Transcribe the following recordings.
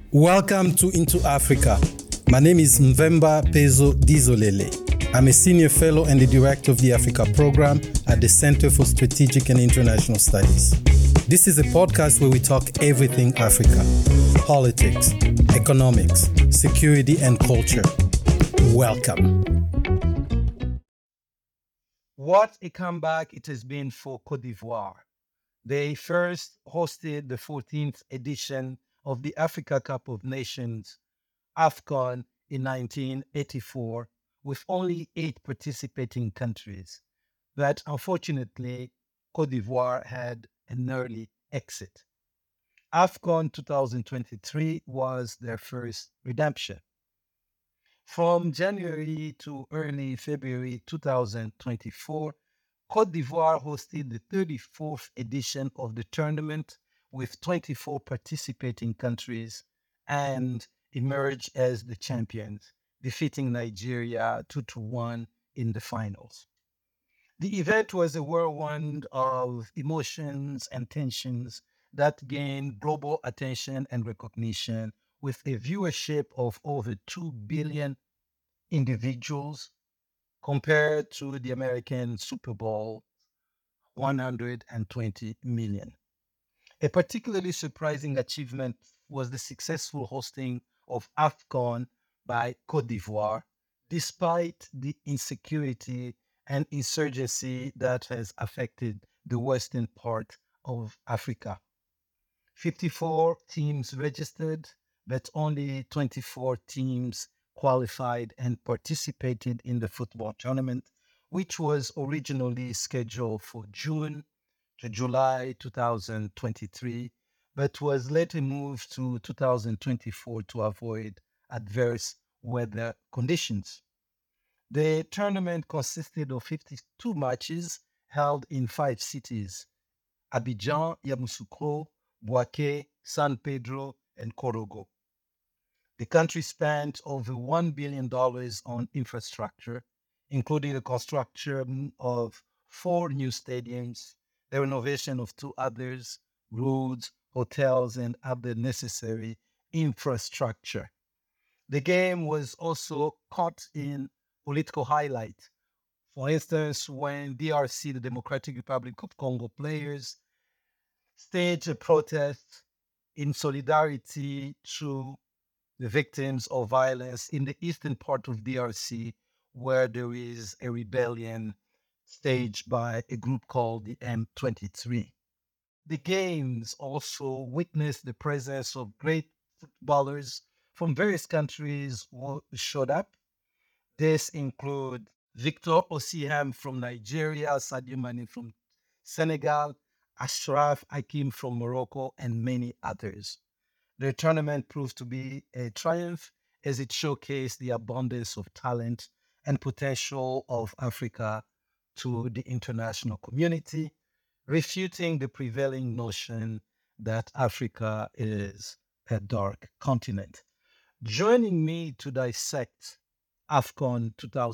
Welcome to Into Africa. My name is Mvemba Pezo Dizolele. I'm a senior fellow and the director of the Africa program at the Center for Strategic and International Studies. This is a podcast where we talk everything Africa: politics, economics, security, and culture. Welcome. What a comeback it has been for Côte d'Ivoire. They first hosted the 14th edition of the Africa Cup of Nations, AFCON, in 1984, with only 8 participating countries. But unfortunately, Côte d'Ivoire had an early exit. AFCON 2023 was their first redemption. From January to early February 2024, Côte d'Ivoire hosted the 34th edition of the tournament with 24 participating countries and emerged as the champions, defeating Nigeria 2-1 in the finals. The event was a whirlwind of emotions and tensions that gained global attention and recognition, with a viewership of over 2 billion individuals compared to the American Super Bowl, 120 million. A particularly surprising achievement was the successful hosting of AFCON by Côte d'Ivoire, despite the insecurity and insurgency that has affected the western part of Africa. 54 teams registered, but only 24 teams qualified and participated in the football tournament, which was originally scheduled for June to July 2023, but was later moved to 2024 to avoid adverse weather conditions. The tournament consisted of 52 matches held in 5 cities: Abidjan, Yamoussoukro, Bouaké, San Pedro, and Korogo. The country spent over $1 billion on infrastructure, including the construction of 4 new stadiums, the renovation of 2 others, roads, hotels, and other necessary infrastructure. The game was also caught in political highlight. For instance, when DRC, the Democratic Republic of Congo players, staged a protest in solidarity to the victims of violence in the eastern part of DRC, where there is a rebellion staged by a group called the M23. The games also witnessed the presence of great footballers from various countries who showed up. This include Victor Osimhen from Nigeria, Sadio Mane from Senegal, Ashraf Hakim from Morocco, and many others. The tournament proved to be a triumph as it showcased the abundance of talent and potential of Africa to the international community, refuting the prevailing notion that Africa is a dark continent. Joining me to dissect AFCON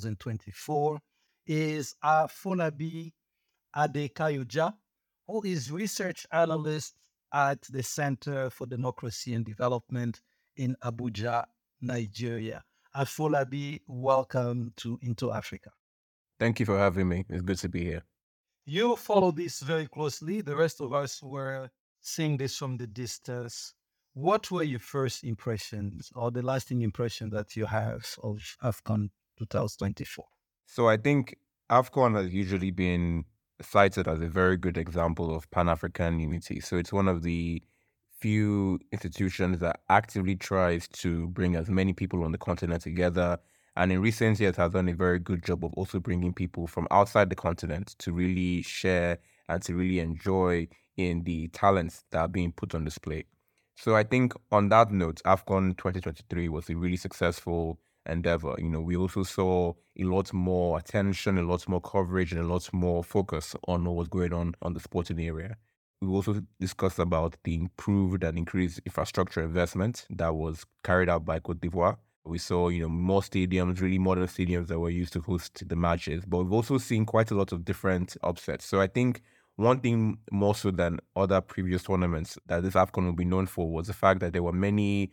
2024 is Afolabi Adekayoja, who is research analyst at the Center for Democracy and Development in Abuja, Nigeria. Afolabi, welcome to Into Africa. Thank you for having me. It's good to be here. You follow this very closely. The rest of us were seeing this from the distance. What were your first impressions or the lasting impression that you have of AFCON 2024? So I think AFCON has usually been cited as a very good example of Pan-African unity. So it's one of the few institutions that actively tries to bring as many people on the continent together, and in recent years has done a very good job of also bringing people from outside the continent to really share and to really enjoy in the talents that are being put on display. So I think on that note, AFCON 2023 was a really successful endeavor. We also saw a lot more attention, a lot more coverage, and a lot more focus on what was going on the sporting area. We also discussed about the improved and increased infrastructure investment that was carried out by Côte d'Ivoire. We saw, more stadiums, really modern stadiums that were used to host the matches. But we've also seen quite a lot of different upsets. So I think one thing more so than other previous tournaments that this AFCON will be known for was the fact that there were many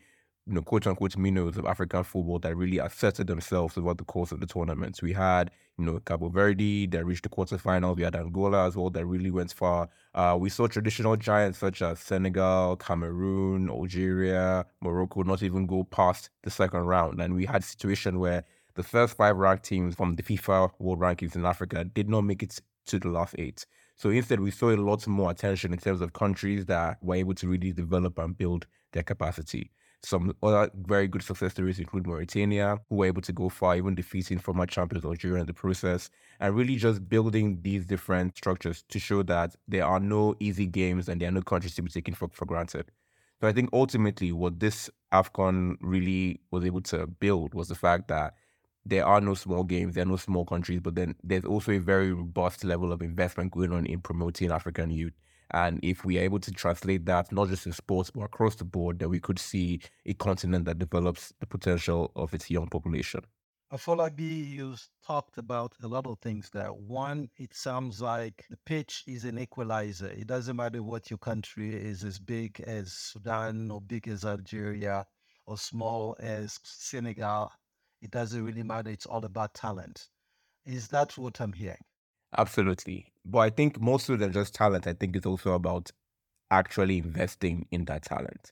quote unquote minnows of African football that really asserted themselves over the course of the tournament. We had, Cabo Verde that reached the quarterfinals. We had Angola as well that really went far. We saw traditional giants such as Senegal, Cameroon, Algeria, Morocco not even go past the second round. And we had a situation where the first five ranked teams from the FIFA World Rankings in Africa did not make it to the last eight. So instead, we saw a lot more attention in terms of countries that were able to really develop and build their capacity. Some other very good success stories include Mauritania, who were able to go far, even defeating former champions Algeria in the process, and really just building these different structures to show that there are no easy games and there are no countries to be taken for granted. So I think ultimately what this AFCON really was able to build was the fact that there are no small games, there are no small countries, but then there's also a very robust level of investment going on in promoting African youth. And if we are able to translate that, not just in sports, but across the board, then we could see a continent that develops the potential of its young population. Afolabi, you talked about a lot of things there. One, it sounds like the pitch is an equalizer. It doesn't matter what your country is, as big as Sudan or big as Algeria or small as Senegal. It doesn't really matter. It's all about talent. Is that what I'm hearing? Absolutely. But I think more so than just talent, I think it's also about actually investing in that talent.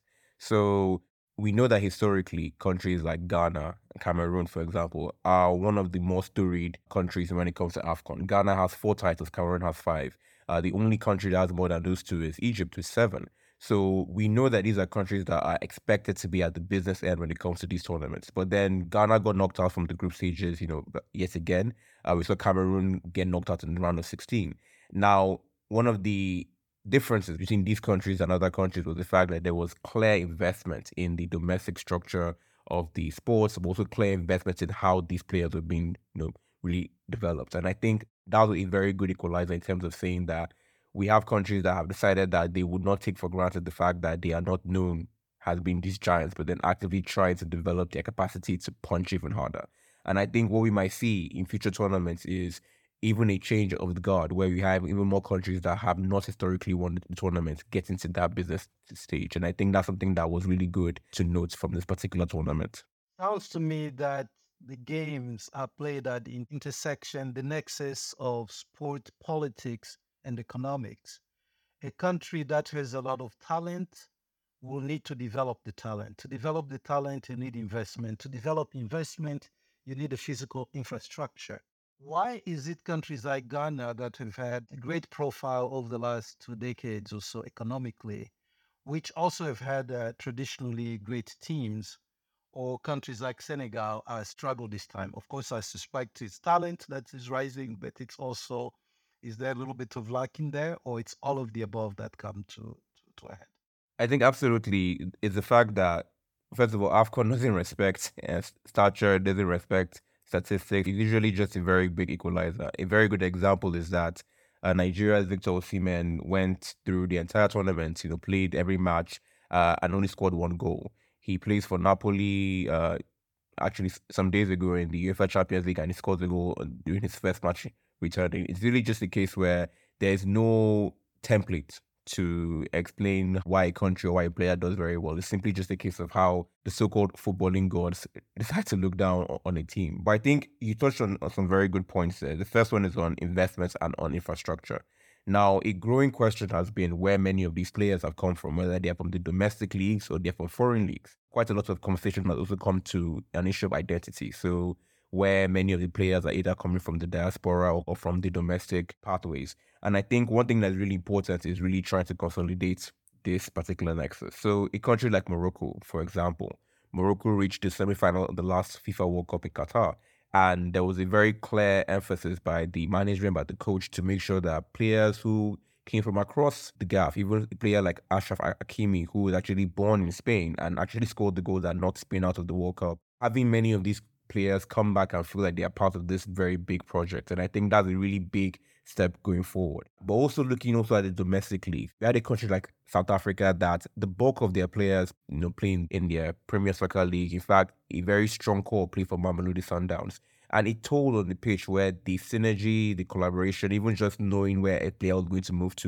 So we know that historically, countries like Ghana and Cameroon, for example, are one of the most storied countries when it comes to AFCON. Ghana has 4 titles, Cameroon has 5. The only country that has more than those two is Egypt with 7. So we know that these are countries that are expected to be at the business end when it comes to these tournaments. But then Ghana got knocked out from the group stages, yet again. We saw Cameroon get knocked out in the round of 16. Now, one of the differences between these countries and other countries was the fact that there was clear investment in the domestic structure of the sports, but also clear investment in how these players were being, really developed. And I think that was a very good equalizer in terms of saying that we have countries that have decided that they would not take for granted the fact that they are not known as being these giants, but then actively trying to develop their capacity to punch even harder. And I think what we might see in future tournaments is even a change of the guard where we have even more countries that have not historically won the tournament get into that business stage. And I think that's something that was really good to note from this particular tournament. Sounds to me that the games are played at the intersection, the nexus of sport, politics, and economics. A country that has a lot of talent will need to develop the talent. To develop the talent, you need investment. To develop investment, you need a physical infrastructure. Why is it countries like Ghana that have had a great profile over the last 2 decades or so economically, which also have had traditionally great teams, or countries like Senegal are struggled this time? Of course, I suspect it's talent that is rising, but it's also, is there a little bit of luck in there, or it's all of the above that come to a head? I think absolutely it's the fact that, first of all, AFCON doesn't respect stature, doesn't respect statistics. It's usually just a very big equalizer. A very good example is that Nigeria's Victor Osimhen went through the entire tournament, played every match and only scored 1 goal. He plays for Napoli actually some days ago in the UEFA Champions League, and he scored a goal during his first match returning. It's really just a case where there's no template to explain why a country or why a player does very well. It's simply just a case of how the so-called footballing gods decide to look down on a team. But I think you touched on some very good points there. The first one is on investments and on infrastructure. Now, a growing question has been where many of these players have come from, whether they're from the domestic leagues or they're from foreign leagues. Quite a lot of conversation has also come to an issue of identity. So, where many of the players are either coming from the diaspora or from the domestic pathways. And I think one thing that's really important is really trying to consolidate this particular nexus. So, a country like Morocco, for example, Morocco reached the semi-final of the last FIFA World Cup in Qatar. And there was a very clear emphasis by the management, by the coach, to make sure that players who came from across the gap, even a player like Ashraf Hakimi, who was actually born in Spain and actually scored the goal that knocked Spain out of the World Cup, having many of these players come back and feel like they are part of this very big project. And I think that's a really big step going forward. But also looking also at the domestic league, we had a country like South Africa that the bulk of their players, playing in their Premier Soccer League. In fact, a very strong core play for Mamelodi Sundowns. And it told on the pitch where the synergy, the collaboration, even just knowing where a player was going to move to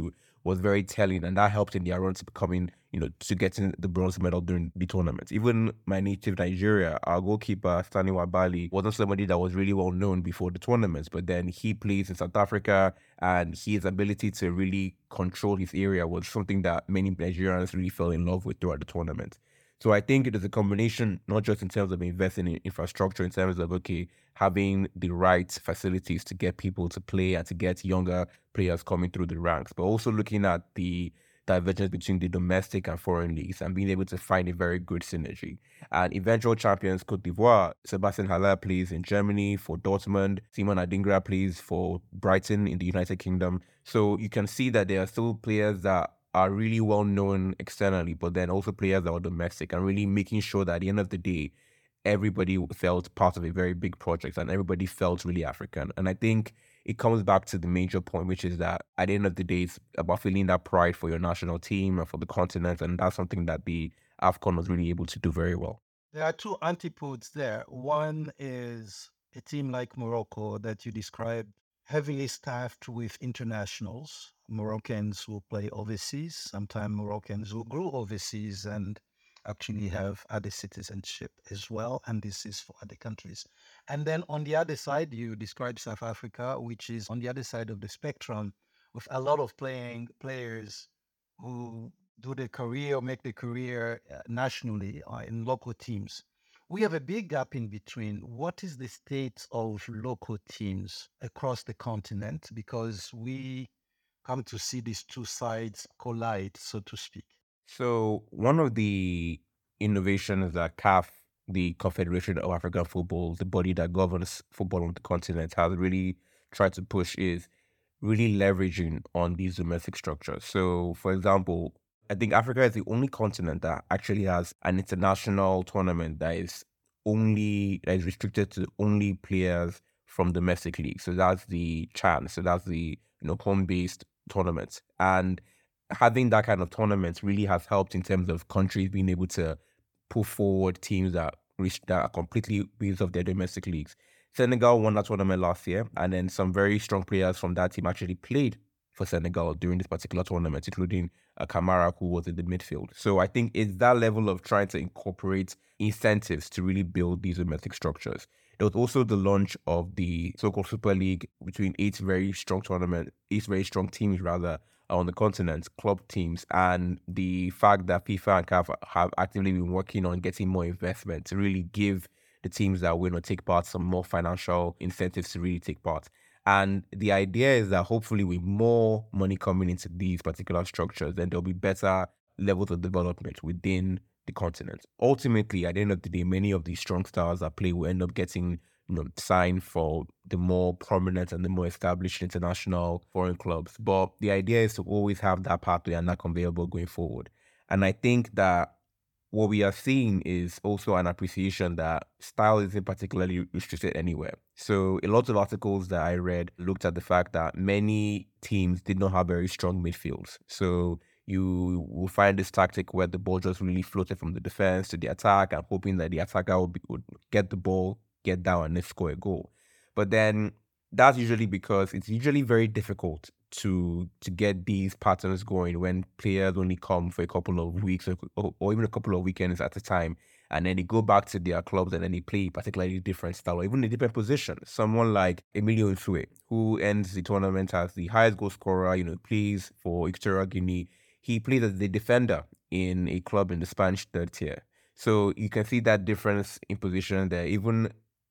was very telling, and that helped in their run to becoming, to getting the bronze medal during the tournament. Even my native Nigeria, our goalkeeper, Stanley Wabali, wasn't somebody that was really well known before the tournaments, but then he plays in South Africa, and his ability to really control his area was something that many Nigerians really fell in love with throughout the tournament. So I think it is a combination, not just in terms of investing in infrastructure, in terms of, okay, having the right facilities to get people to play and to get younger players coming through the ranks, but also looking at the divergence between the domestic and foreign leagues and being able to find a very good synergy. And eventual champions Cote d'Ivoire, Sebastian Haller plays in Germany for Dortmund, Simon Adingra plays for Brighton in the United Kingdom. So you can see that there are still players that are really well known externally, but then also players that are domestic, and really making sure that at the end of the day, everybody felt part of a very big project and everybody felt really African. And I think it comes back to the major point, which is that at the end of the day, it's about feeling that pride for your national team and for the continent. And that's something that the AFCON was really able to do very well. There are two antipodes there. One is a team like Morocco that you described, heavily staffed with internationals, Moroccans who play overseas, sometimes Moroccans who grew overseas and actually have other citizenship as well. And this is for other countries. And then on the other side, you described South Africa, which is on the other side of the spectrum, with a lot of players who do their career or make their career nationally or in local teams. We have a big gap in between. What is the state of local teams across the continent? Because we come to see these two sides collide, so to speak. So one of the innovations that CAF, the Confederation of African Football, the body that governs football on the continent, has really tried to push is really leveraging on these domestic structures. So, for example, I think Africa is the only continent that actually has an international tournament that is restricted to only players from domestic leagues. So that's the CHAN. So that's the home-based tournament. And having that kind of tournament really has helped in terms of countries being able to put forward teams that are completely based off their domestic leagues. Senegal won that tournament last year, and then some very strong players from that team actually played for Senegal during this particular tournament, including Kamara, who was in the midfield. So I think it's that level of trying to incorporate incentives to really build these domestic structures. There was also the launch of the so-called Super League between eight very strong teams rather on the continent, club teams, and the fact that FIFA and CAF have actively been working on getting more investment to really give the teams that win or take part some more financial incentives to really take part. And the idea is that hopefully with more money coming into these particular structures, then there'll be better levels of development within the continent. Ultimately, at the end of the day, many of these strong stars that play will end up getting signed for the more prominent and the more established international foreign clubs. But the idea is to always have that pathway and that conveyor belt going forward. And I think that what we are seeing is also an appreciation that style isn't particularly restricted anywhere. So a lot of articles that I read looked at the fact that many teams did not have very strong midfields. So you will find this tactic where the ball just really floated from the defense to the attack and hoping that the attacker would get the ball, get down, and then score a goal. But then that's usually because it's usually very difficult to get these patterns going when players only come for a couple of weeks or even a couple of weekends at a time, and then they go back to their clubs and then they play particularly different style or even a different position. Someone like Emilio Nsue, who ends the tournament as the highest goal scorer, plays for Equatorial Guinea. He plays as the defender in a club in the Spanish third tier. So you can see that difference in position there. Even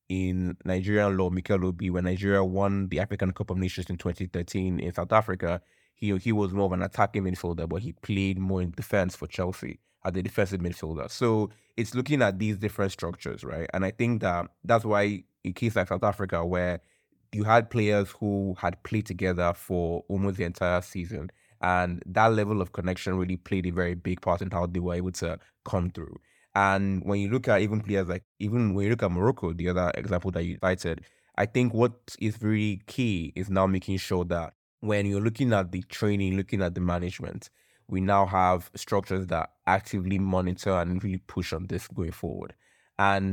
in Nigerian law, Mikel Obi, when Nigeria won the African Cup of Nations in 2013 in South Africa, he was more of an attacking midfielder, but he played more in defense for Chelsea as a defensive midfielder. So it's looking at these different structures, right? And I think that that's why in case like South Africa, where you had players who had played together for almost the entire season, and that level of connection really played a very big part in how they were able to come through. And when you look at even when you look at Morocco, the other example that you cited, I think what is really key is now making sure that when you're looking at the training, looking at the management, we now have structures that actively monitor and really push on this going forward. And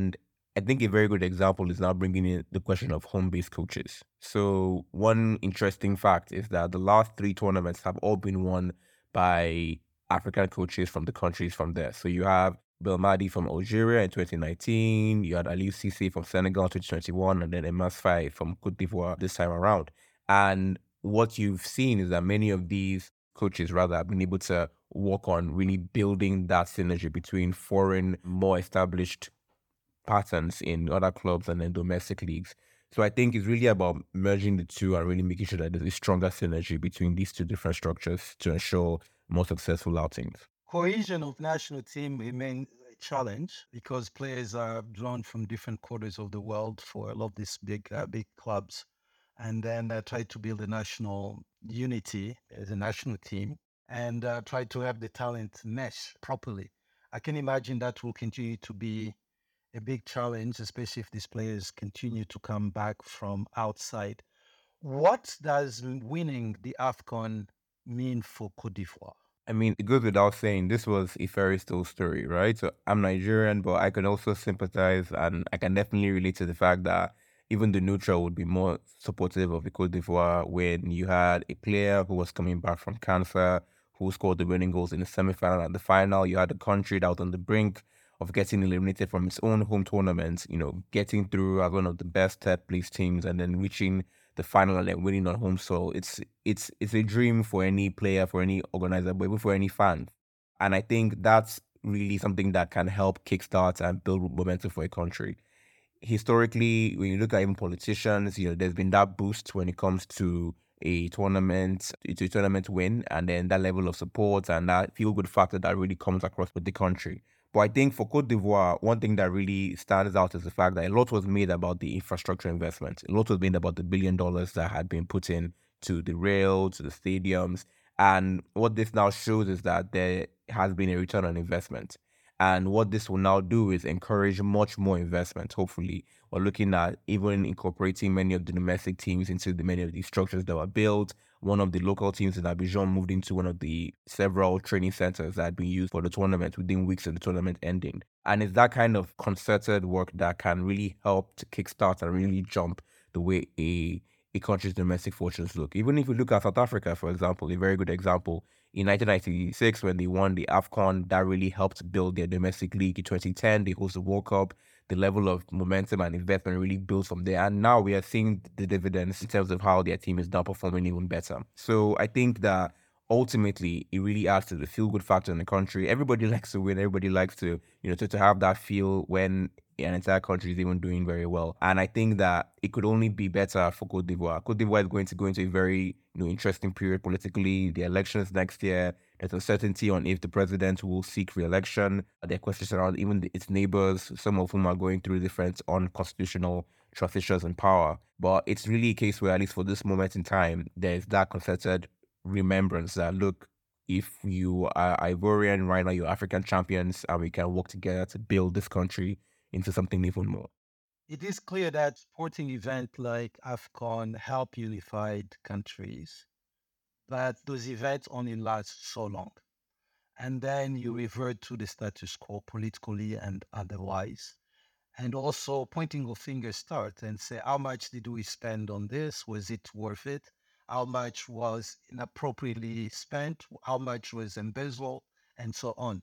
I think a very good example is now bringing in the question of home-based coaches. So one interesting fact is that the last three tournaments have all been won by African coaches from the countries from there. So you have Belmadi from Algeria in 2019, you had Aliou Cisse from Senegal in 2021, and then Emas Faye from Cote d'Ivoire this time around. And what you've seen is that many of these coaches rather have been able to work on really building that synergy between foreign, more established patterns in other clubs and then domestic leagues. So I think it's really about merging the two and really making sure that there's a stronger synergy between these two different structures to ensure more successful outings. Cohesion of national team remains a challenge because players are drawn from different quarters of the world for a lot of these big clubs, and then try to build a national unity as a national team and try to have the talent mesh properly. I can imagine that will continue to be a big challenge, especially if these players continue to come back from outside. What does winning the AFCON mean for Cote d'Ivoire? I mean, it goes without saying, this was a fairy tale story, right? So I'm Nigerian, but I can also sympathize and I can definitely relate to the fact that even the neutral would be more supportive of the Cote d'Ivoire when you had a player who was coming back from cancer, who scored the winning goals in the semi-final and the final. You had a country that was on the brink of getting eliminated from its own home tournament, getting through as one of the best third place teams and then reaching the final and then winning on home soil. It's a dream for any player, for any organizer, but even for any fan. And I think that's really something that can help kickstart and build momentum for a country. Historically, when you look at even politicians, there's been that boost when it comes to a tournament win, and then that level of support and that feel good factor that really comes across with the country. But I think for Cote d'Ivoire, one thing that really stands out is the fact that a lot was made about the infrastructure investment. A lot was made about the $1 billion that had been put in to the rail, to the stadiums. And what this now shows is that there has been a return on investment. And what this will now do is encourage much more investment, hopefully. We're looking at even incorporating many of the domestic teams into many of these structures that were built. One of the local teams in Abidjan moved into one of the several training centers that had been used for the tournament within weeks of the tournament ending. And it's that kind of concerted work that can really help to kickstart and really jump the way a country's domestic fortunes look. Even if we look at South Africa, for example, a very good example, in 1996 when they won the AFCON, that really helped build their domestic league. In 2010, they hosted the World Cup. The level of momentum and investment really built from there. And now we are seeing the dividends in terms of how their team is now performing even better. So I think that ultimately it really adds to the feel-good factor in the country. Everybody likes to win. Everybody likes to, to have that feel when an entire country is even doing very well. And I think that it could only be better for Cote d'Ivoire. Cote d'Ivoire is going to go into a very interesting period politically. The elections next year, there's uncertainty on if the president will seek re-election. There are questions around even its neighbors, some of whom are going through different unconstitutional transitions in power. But it's really a case where, at least for this moment in time, there's that concerted remembrance that, look, if you are Ivorian right now, you're African champions, and we can work together to build this country into something even more. It is clear that sporting events like AFCON help unified countries, but those events only last so long. And then you revert to the status quo politically and otherwise. And also pointing a finger start and say, how much did we spend on this? Was it worth it? How much was inappropriately spent? How much was embezzled? And so on.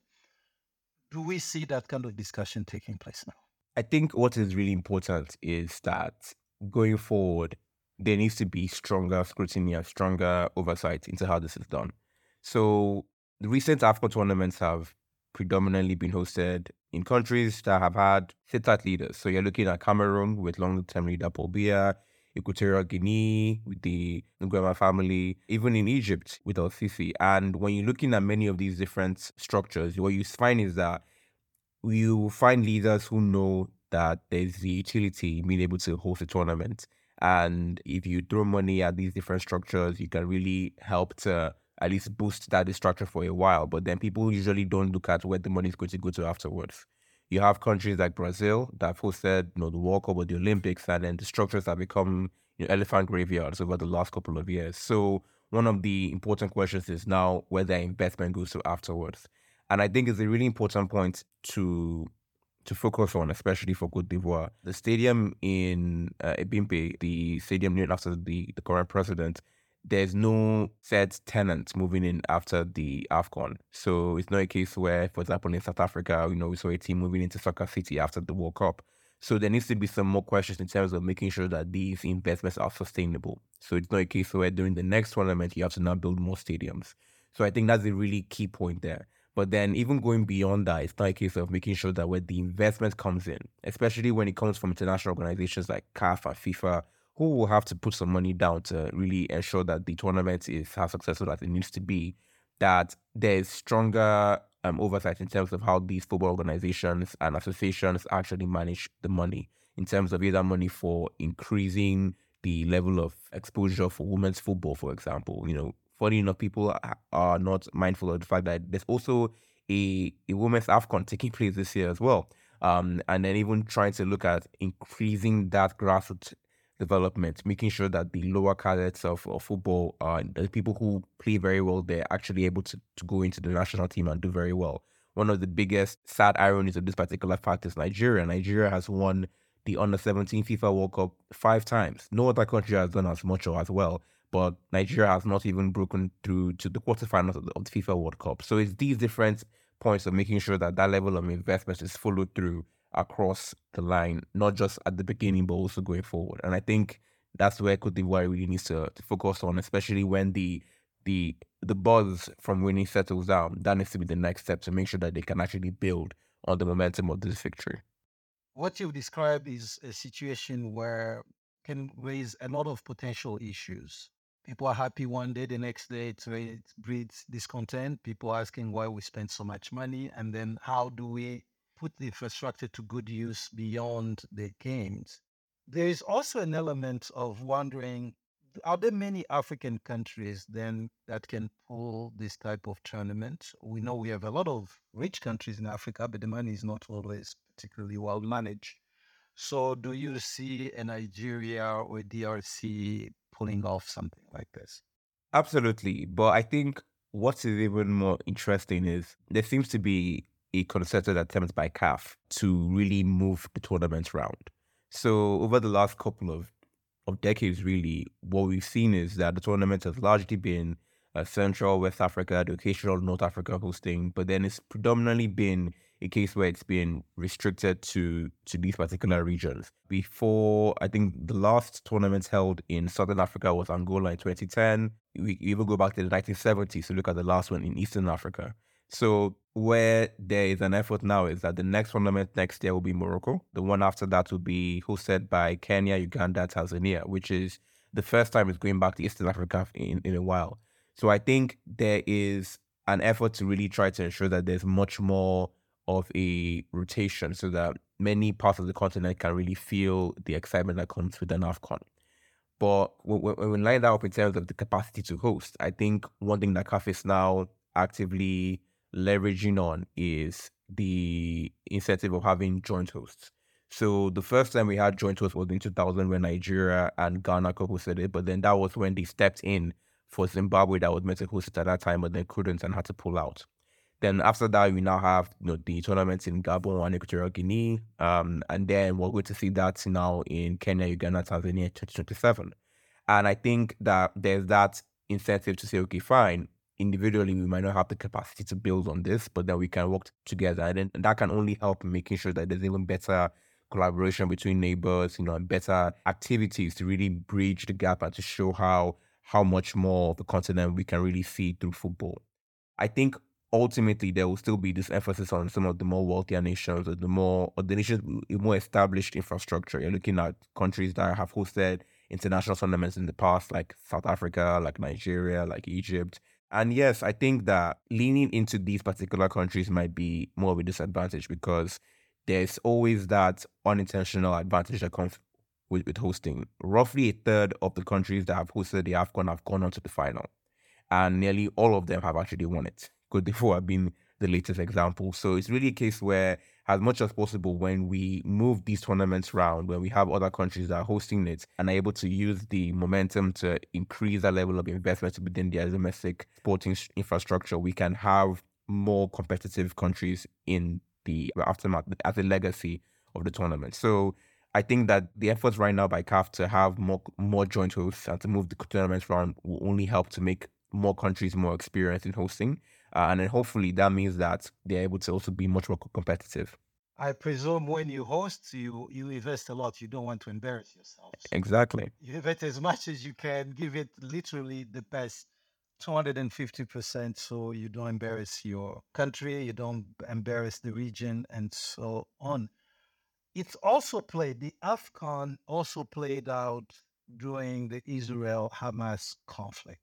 Do we see that kind of discussion taking place now? I think what is really important is that going forward, there needs to be stronger scrutiny and stronger oversight into how this is done. So the recent AFCON tournaments have predominantly been hosted in countries that have had sit-tight leaders. So you're looking at Cameroon with long-term leader Paul Biya, Equatorial Guinea with the Nguema family, even in Egypt with El Sisi. And when you're looking at many of these different structures, what you find is that you will find leaders who know that there's the utility in being able to host a tournament. And if you throw money at these different structures, you can really help to at least boost that structure for a while. But then people usually don't look at where the money is going to go to afterwards. You have countries like Brazil that have hosted the World Cup or the Olympics, and then the structures have become elephant graveyards over the last couple of years. So one of the important questions is now where their investment goes to afterwards. And I think it's a really important point to to focus on, especially for Cote d'Ivoire. The stadium in Ebimpe, the stadium named after the current president, there's no set tenant moving in after the AFCON. So it's not a case where, for example, in South Africa, we saw a team moving into Soccer City after the World Cup. So there needs to be some more questions in terms of making sure that these investments are sustainable. So it's not a case where during the next tournament, you have to now build more stadiums. So I think that's a really key point there. But then even going beyond that, it's not a case of making sure that where the investment comes in, especially when it comes from international organizations like CAF and FIFA, who will have to put some money down to really ensure that the tournament is as successful as it needs to be, that there's stronger oversight in terms of how these football organizations and associations actually manage the money, in terms of either money for increasing the level of exposure for women's football, for example. Funny enough, people are not mindful of the fact that there's also a women's AFCON taking place this year as well. And then even trying to look at increasing that grassroots development, making sure that the lower cadets of football, the people who play very well, they're actually able to go into the national team and do very well. One of the biggest sad ironies of this particular fact is Nigeria. Nigeria has won the Under-17 FIFA World Cup 5 times. No other country has done as much or as well, but Nigeria has not even broken through to the quarterfinals of the FIFA World Cup. So it's these different points of making sure that that level of investment is followed through across the line, not just at the beginning, but also going forward. And I think that's where Cote d'Ivoire really needs to focus on, especially when the buzz from winning settles down. That needs to be the next step to make sure that they can actually build on the momentum of this victory. What you've described is a situation where can raise a lot of potential issues. People are happy one day, the next day it breeds discontent. People asking why we spend so much money, and then how do we put the infrastructure to good use beyond the games? There is also an element of wondering, are there many African countries then that can pull this type of tournament? We know we have a lot of rich countries in Africa, but the money is not always particularly well managed. So do you see a Nigeria or DRC pulling off something like this? Absolutely. But I think what is even more interesting is there seems to be a concerted attempt by CAF to really move the tournament round. So over the last couple of decades, really, what we've seen is that the tournament has largely been Central, West Africa, the occasional North Africa hosting, but then it's predominantly been a case where it's been restricted to these particular regions. Before, I think the last tournament held in Southern Africa was Angola in 2010. We even go back to the 1970s to look at the last one in Eastern Africa. So where there is an effort now is that the next tournament next year will be Morocco. The one after that will be hosted by Kenya, Uganda, Tanzania, which is the first time it's going back to Eastern Africa in a while. So I think there is an effort to really try to ensure that there's much more of a rotation so that many parts of the continent can really feel the excitement that comes with an AFCON. But when we line that up in terms of the capacity to host, I think one thing that CAF is now actively leveraging on is the incentive of having joint hosts. So the first time we had joint hosts was in 2000 when Nigeria and Ghana co-hosted it, but then that was when they stepped in for Zimbabwe that was meant to host it at that time, but then couldn't and had to pull out. Then after that, we now have the tournaments in Gabon and Equatorial Guinea, and then we're going to see that now in Kenya, Uganda, Tanzania, 2027. And I think that there's that incentive to say, okay, fine, individually we might not have the capacity to build on this, but then we can work together, and then that can only help in making sure that there's even better collaboration between neighbors, and better activities to really bridge the gap and to show how much more of the continent we can really see through football. I think ultimately there will still be this emphasis on some of the more wealthier nations or the nations with more established infrastructure. You're looking at countries that have hosted international tournaments in the past, like South Africa, like Nigeria, like Egypt. And yes, I think that leaning into these particular countries might be more of a disadvantage because there's always that unintentional advantage that comes with hosting. Roughly a third of the countries that have hosted the AFCON have gone on to the final, and nearly all of them have actually won it. Cote d'Ivoire have been the latest example. So it's really a case where, as much as possible, when we move these tournaments around, when we have other countries that are hosting it and are able to use the momentum to increase that level of investment within their domestic sporting infrastructure, we can have more competitive countries in the aftermath, as a legacy of the tournament. So I think that the efforts right now by CAF to have more joint hosts and to move the tournaments around will only help to make more countries more experienced in hosting. And then hopefully that means that they're able to also be much more competitive. I presume when you host, you invest a lot. You don't want to embarrass yourselves. Exactly. You invest as much as you can, give it literally the best, 250%, so you don't embarrass your country, you don't embarrass the region, and so on. It's also played, the AFCON also played out during the Israel-Hamas conflict.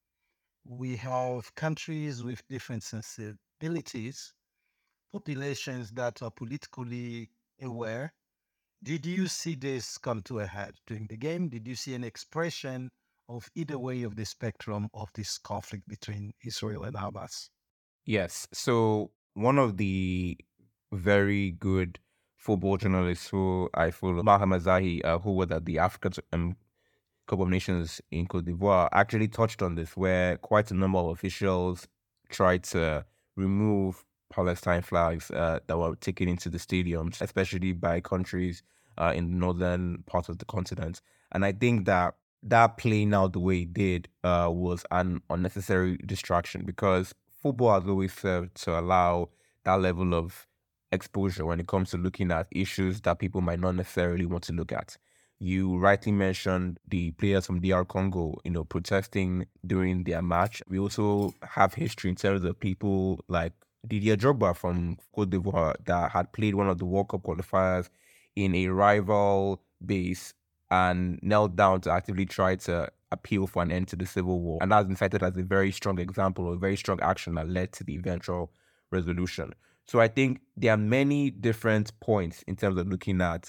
We have countries with different sensibilities, populations that are politically aware. Did you see this come to a head during the game? Did you see an expression of either way of the spectrum of this conflict between Israel and Hamas? Yes. So one of the very good football journalists who I follow, Mohamed Zahi, who was at the Africa Cup of Nations in Cote d'Ivoire, actually touched on this, where quite a number of officials tried to remove Palestine flags that were taken into the stadiums, especially by countries in the northern part of the continent. And I think that playing out the way it did was an unnecessary distraction, because football has always served to allow that level of exposure when it comes to looking at issues that people might not necessarily want to look at. You rightly mentioned the players from DR Congo, protesting during their match. We also have history in terms of people like Didier Drogba from Cote d'Ivoire that had played one of the World Cup qualifiers in a rival base and knelt down to actively try to appeal for an end to the civil war. And that's been cited as a very strong example of a very strong action that led to the eventual resolution. So I think there are many different points in terms of looking at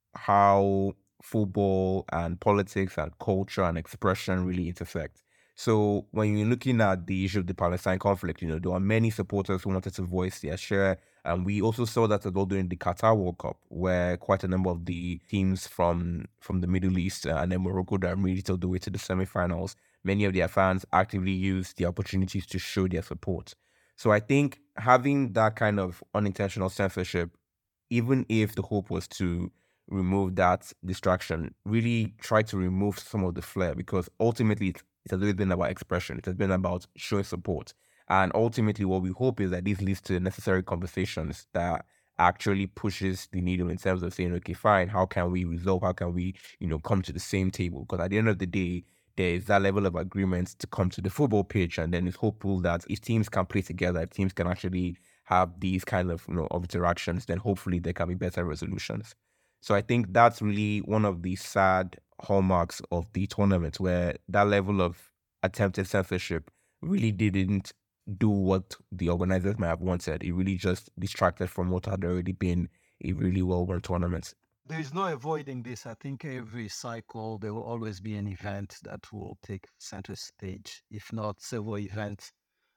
how football and politics and culture and expression really intersect. So when you're looking at the issue of the Palestine conflict, there are many supporters who wanted to voice their share. And we also saw that as well during the Qatar World Cup, where quite a number of the teams from the Middle East and then Morocco that made it all the way to the semifinals, many of their fans actively used the opportunities to show their support. So I think having that kind of unintentional censorship, even if the hope was to remove that distraction, really try to remove some of the flair, because ultimately it has always been about expression. It has been about showing support. And ultimately what we hope is that this leads to necessary conversations that actually pushes the needle in terms of saying, okay, fine, how can we resolve? How can we, come to the same table? Because at the end of the day, there is that level of agreement to come to the football pitch. And then it's hopeful that if teams can play together, if teams can actually have these kind of, of interactions, then hopefully there can be better resolutions. So I think that's really one of the sad hallmarks of the tournament, where that level of attempted censorship really didn't do what the organizers might have wanted. It really just distracted from what had already been a really well-run tournament. There is no avoiding this. I think every cycle there will always be an event that will take center stage, if not several events.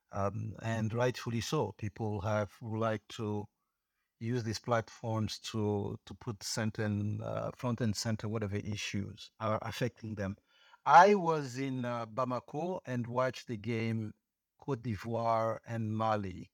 And rightfully so. People would like to use these platforms to put front and center whatever issues are affecting them. I was in Bamako and watched the game Cote d'Ivoire and Mali.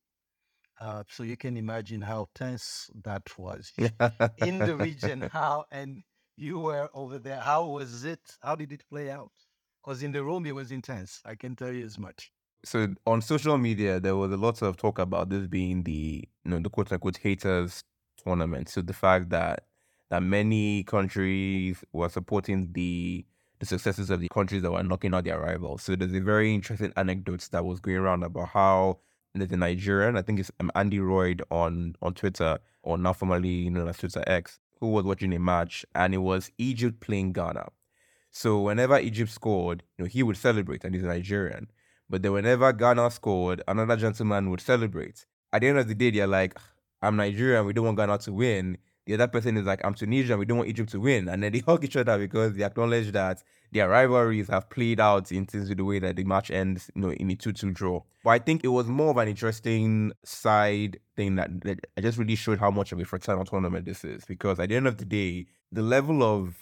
So you can imagine how tense that was in the region. And you were over there. How was it? How did it play out? Because in the room it was intense. I can tell you as much. So on social media, there was a lot of talk about this being the quote unquote haters tournament. So the fact that many countries were supporting the successes of the countries that were knocking out their rivals. So there's a very interesting anecdote that was going around about how there's a Nigerian, I think it's Andy Royd on Twitter, or now formerly known as Twitter X, who was watching a match, and it was Egypt playing Ghana. So whenever Egypt scored, he would celebrate, and he's a Nigerian. But then whenever Ghana scored, another gentleman would celebrate. At the end of the day, they're like, I'm Nigerian, we don't want Ghana to win. The other person is like, I'm Tunisian, we don't want Egypt to win. And then they hug each other because they acknowledge that their rivalries have played out in terms of the way that the match ends, in a 2-2 draw. But I think it was more of an interesting side thing that I just really showed how much of a fraternal tournament this is. Because at the end of the day, the level of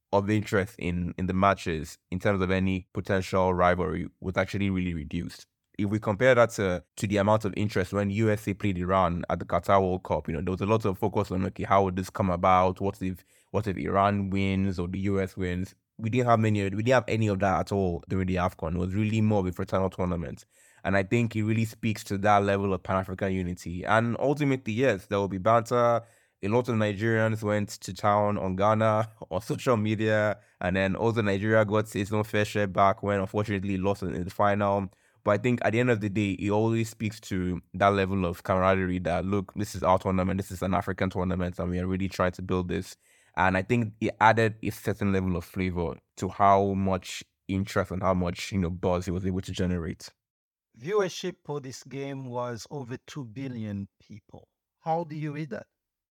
interest in the matches in terms of any potential rivalry was actually really reduced. if we compare that to the amount of interest when USA played Iran at the Qatar World Cup, there was a lot of focus on, okay, how would this come about? What if Iran wins or the US wins? We didn't have any of that at all during the AFCON. It was really more of a fraternal tournament. And I think it really speaks to that level of Pan-African unity. And ultimately, yes, there will be banter. A lot of Nigerians went to town on Ghana on social media, and then also Nigeria got its own fair share back when unfortunately lost in the final. But I think at the end of the day, it always speaks to that level of camaraderie that, look, this is our tournament, this is an African tournament, and we are really trying to build this. And I think it added a certain level of flavor to how much interest and how much, buzz it was able to generate. Viewership for this game was over 2 billion people. How do you read that?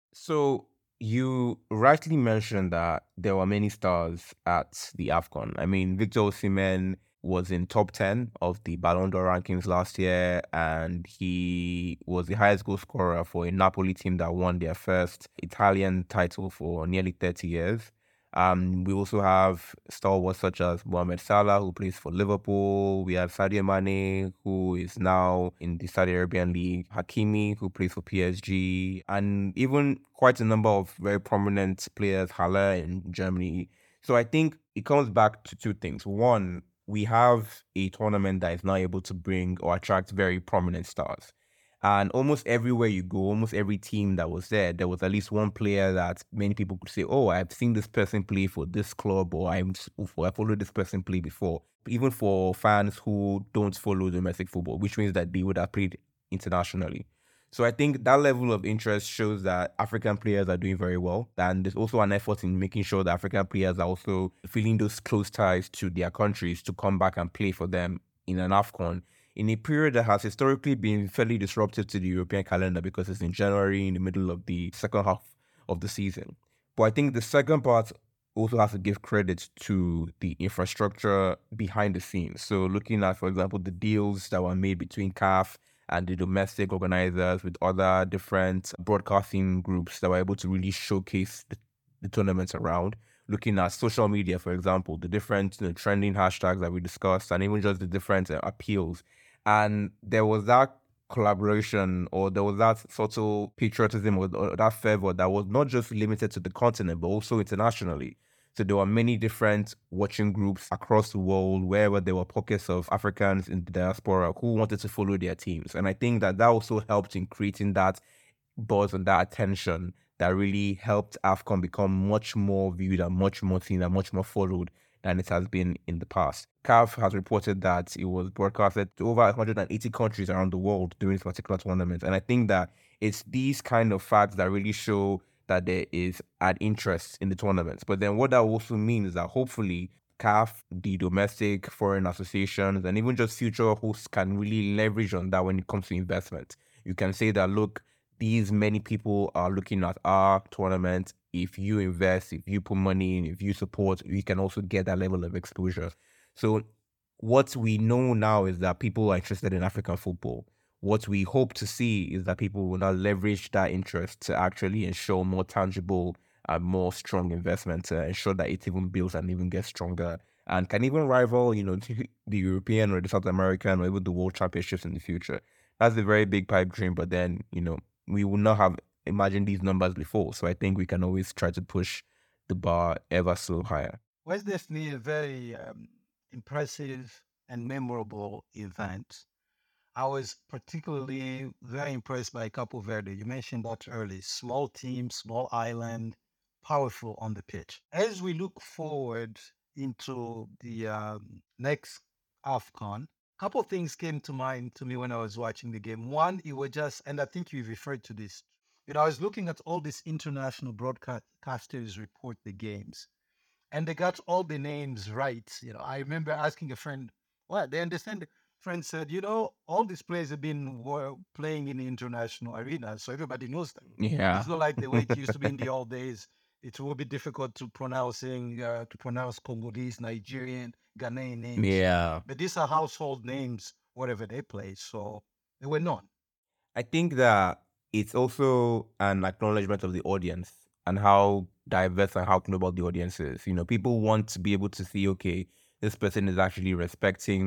So you rightly mentioned that there were many stars at the AFCON. I mean, Victor Osimhen was in top 10 of the Ballon d'Or rankings last year, and he was the highest goal scorer for a Napoli team that won their first Italian title for nearly 30 years. We also have stalwarts such as Mohamed Salah, who plays for Liverpool. We have Sadio Mane, who is now in the Saudi Arabian League. Hakimi, who plays for PSG. And even quite a number of very prominent players, Haller in Germany. So I think it comes back to two things. One, we have a tournament that is now able to bring or attract very prominent stars. And almost everywhere you go, almost every team that was there was at least one player that many people could say, oh, I've seen this person play for this club, or I followed this person play before. Even for fans who don't follow domestic football, which means that they would have played internationally. So I think that level of interest shows that African players are doing very well. And there's also an effort in making sure that African players are also feeling those close ties to their countries to come back and play for them in an AFCON in a period that has historically been fairly disruptive to the European calendar because it's in January, in the middle of the second half of the season. But I think the second part also has to give credit to the infrastructure behind the scenes. So looking at, for example, the deals that were made between CAF and the domestic organizers with other different broadcasting groups that were able to really showcase the tournaments around. Looking at social media, for example, the different trending hashtags that we discussed, and even just the different appeals. And there was that collaboration, or there was that subtle patriotism or that fervor that was not just limited to the continent, but also internationally. So there were many different watching groups across the world, wherever there were pockets of Africans in the diaspora who wanted to follow their teams. And I think that also helped in creating that buzz and that attention that really helped AFCON become much more viewed and much more seen and much more followed than it has been in the past. CAF has reported that it was broadcasted to over 180 countries around the world during this particular tournament. And I think that it's these kind of facts that really show that there is an interest in the tournaments. But then what that also means is that hopefully CAF, the domestic foreign associations, and even just future hosts can really leverage on that when it comes to investment. You can say that, look, these many people are looking at our tournament. If you invest, if you put money in, if you support, you can also get that level of exposure. So what we know now is that people are interested in African football. What we hope to see is that people will now leverage that interest to actually ensure more tangible and more strong investment to ensure that it even builds and even gets stronger and can even rival, the European or the South American or even the World Championships in the future. That's a very big pipe dream, but then, we would not have imagined these numbers before. So I think we can always try to push the bar ever so higher. Well, it's definitely a very impressive and memorable event. I was particularly very impressed by Capo Verde. You mentioned that early. Small team, small island, powerful on the pitch. As we look forward into the next AFCON, a couple of things came to mind to me when I was watching the game. One, it was just, and I think you referred to this, I was looking at all these international broadcasters report the games, and they got all the names right. I remember asking a friend, well, they understand. Friend said, all these players have been playing in the international arena, so everybody knows them. Yeah. It's not like the way it used to be in the old days. It will be difficult to pronounce Congolese, Nigerian, Ghanaian names. Yeah. But these are household names wherever they play, so they were known. I think that it's also an acknowledgement of the audience and how diverse and how global the audience is. People want to be able to see, okay, this person is actually respecting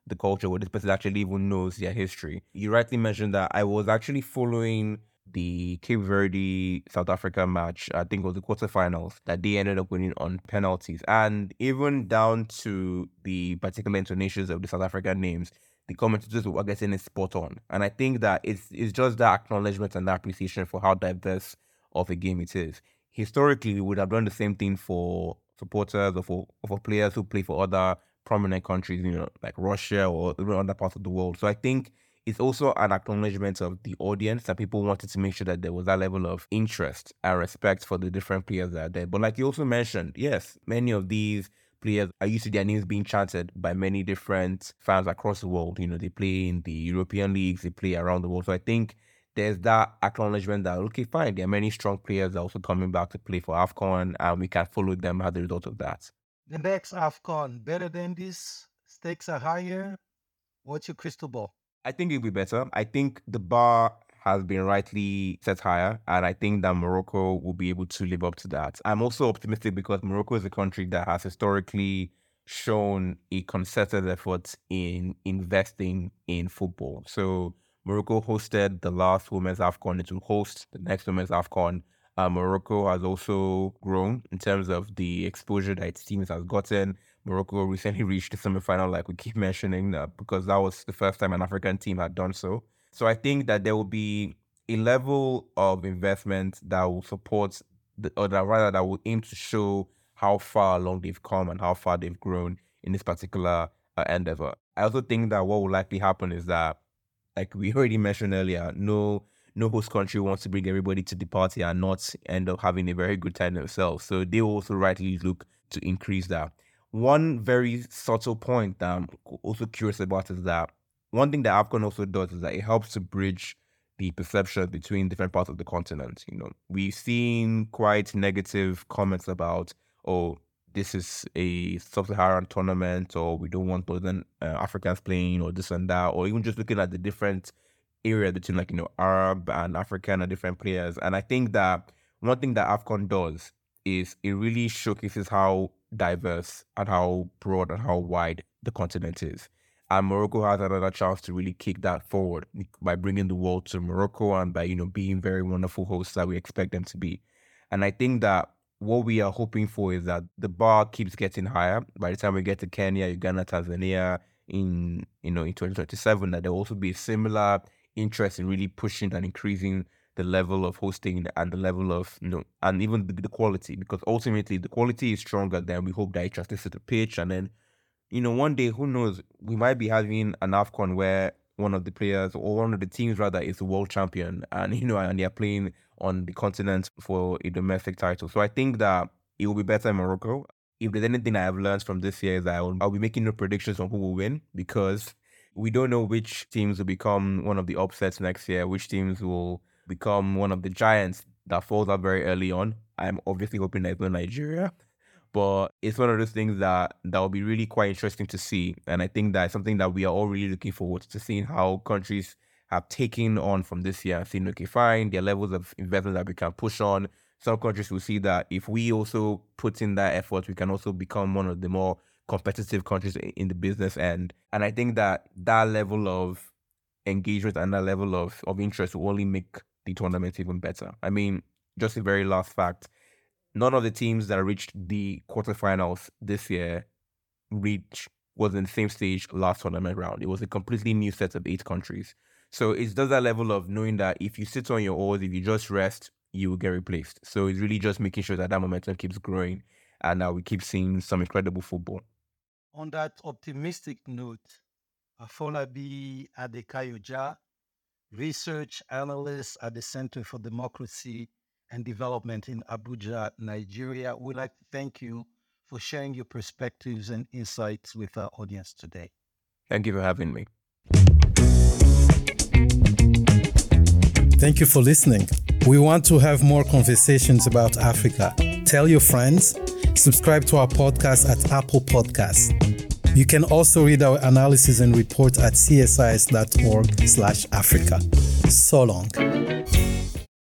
the culture where this person actually even knows their history. You rightly mentioned that I was actually following the Cape Verde South Africa match. I think it was the quarterfinals that they ended up winning on penalties. And even down to the particular intonations of the South African names, the commentators were getting it spot on. And I think that it's just that acknowledgement and that appreciation for how diverse of a game it is. Historically, we would have done the same thing for supporters or for players who play for other prominent countries, like Russia or even other parts of the world. So I think it's also an acknowledgement of the audience that people wanted to make sure that there was that level of interest and respect for the different players that are there. But like you also mentioned, yes, many of these players are used to their names being chanted by many different fans across the world. They play in the European leagues, they play around the world. So I think there's that acknowledgement that, okay, fine, there are many strong players that are also coming back to play for AFCON, and we can follow them as a result of that. The next AFCON, better than this? Stakes are higher? What's your crystal ball? I think it'll be better. I think the bar has been rightly set higher, and I think that Morocco will be able to live up to that. I'm also optimistic because Morocco is a country that has historically shown a concerted effort in investing in football. So Morocco hosted the last Women's AFCON. It will host the next Women's AFCON. Morocco has also grown in terms of the exposure that its teams has gotten. Morocco recently reached the semi-final, like we keep mentioning, because that was the first time an African team had done so. So I think that there will be a level of investment that will support, that will aim to show how far along they've come and how far they've grown in this particular endeavor. I also think that what will likely happen is that, like we already mentioned earlier, no host country wants to bring everybody to the party and not end up having a very good time themselves. So they will also rightly look to increase that. One very subtle point that I'm also curious about is that one thing that AFCON also does is that it helps to bridge the perception between different parts of the continent. We've seen quite negative comments about, this is a sub-Saharan tournament, or we don't want Northern Africans playing, or this and that, or even just looking at the different area between Arab and African and different players. And I think that one thing that AFCON does is it really showcases how diverse and how broad and how wide the continent is. And Morocco has another chance to really kick that forward by bringing the world to Morocco and by, being very wonderful hosts that we expect them to be. And I think that what we are hoping for is that the bar keeps getting higher. By the time we get to Kenya, Uganda, Tanzania in 2027, that there will also be a similar interest in really pushing and increasing the level of hosting and the level of, and even the quality, because ultimately the quality is stronger than we hope that it translates to the pitch. And then, one day, who knows, we might be having an AFCON where one of the players or one of the teams rather is the world champion and, and they're playing on the continent for a domestic title. So I think that it will be better in Morocco. If there's anything I have learned from this year is that I'll be making no predictions on who will win, because we don't know which teams will become one of the upsets next year, which teams will become one of the giants that falls out very early on. I'm obviously hoping that it's not Nigeria, but it's one of those things that will be really quite interesting to see. And I think that's something that we are all really looking forward to seeing how countries have taken on from this year and saying, okay, fine, there are levels of investment that we can push on. Some countries will see that if we also put in that effort, we can also become one of the more competitive countries in the business end. And I think that level of engagement and that level of interest will only make the tournament even better. I mean, just a very last fact, none of the teams that reached the quarterfinals this year was in the same stage last tournament round. It was a completely new set of 8 countries. So it's just that level of knowing that if you sit on your oars, if you just rest, you will get replaced. So it's really just making sure that momentum keeps growing and that we keep seeing some incredible football. On that optimistic note, Afolabi Adekayoja, research analyst at the Center for Democracy and Development in Abuja, Nigeria, we'd like to thank you for sharing your perspectives and insights with our audience today. Thank you for having me. Thank you for listening. We want to have more conversations about Africa. Tell your friends, subscribe to our podcast at Apple Podcasts. You can also read our analysis and report at csis.org/Africa. So long.